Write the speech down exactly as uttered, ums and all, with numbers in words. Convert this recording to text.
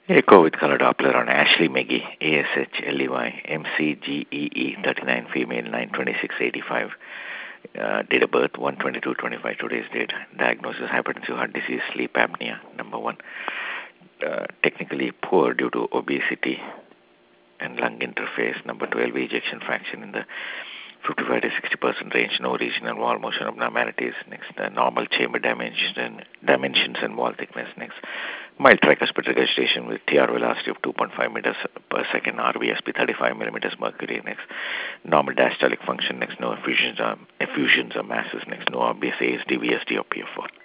Echo with color Doppler on Ashley Meggie, A S H L E Y M C G E E, thirty-nine, female, nine twenty-six eighty-five. Uh, date of birth one twenty-two twenty-five, today's date. Diagnosis hypertensive heart disease, sleep apnea, number one. Uh, technically poor due to obesity and lung interface. Number twelve, ejection fraction in the fifty-five to sixty percent range, no regional wall motion abnormalities. Next, uh, normal chamber dimension, dimensions and wall thickness. Next, mild tricuspid regurgitation with T R velocity of two point five meters per second, R V S P thirty-five millimeters mercury. Next, normal diastolic function. Next, no effusions or, effusions or masses. Next, no obvious A S D, V S D or P F O.